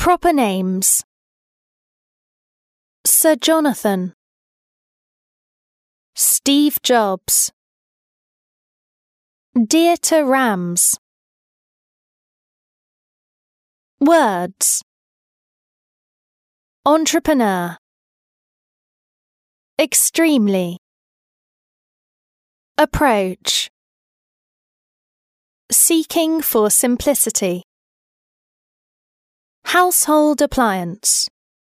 Proper names: Sir Jonathan, Steve Jobs, Dieter Rams. Words: entrepreneur, extremely, approach, seeking for simplicity, household appliance,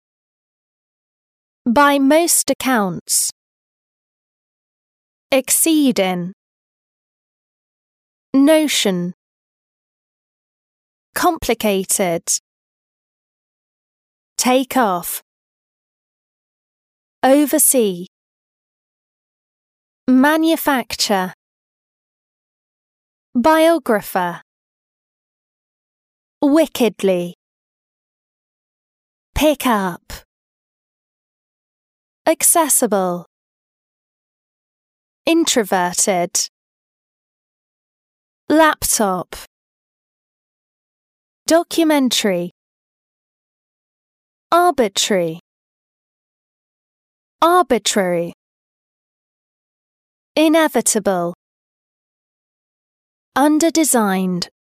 by most accounts, exceed in, notion, complicated, take off, oversee, manufacture, biographer, wickedly, pick up, accessible, introverted, laptop, documentary, arbitrary, arbitrary, inevitable, underdesigned.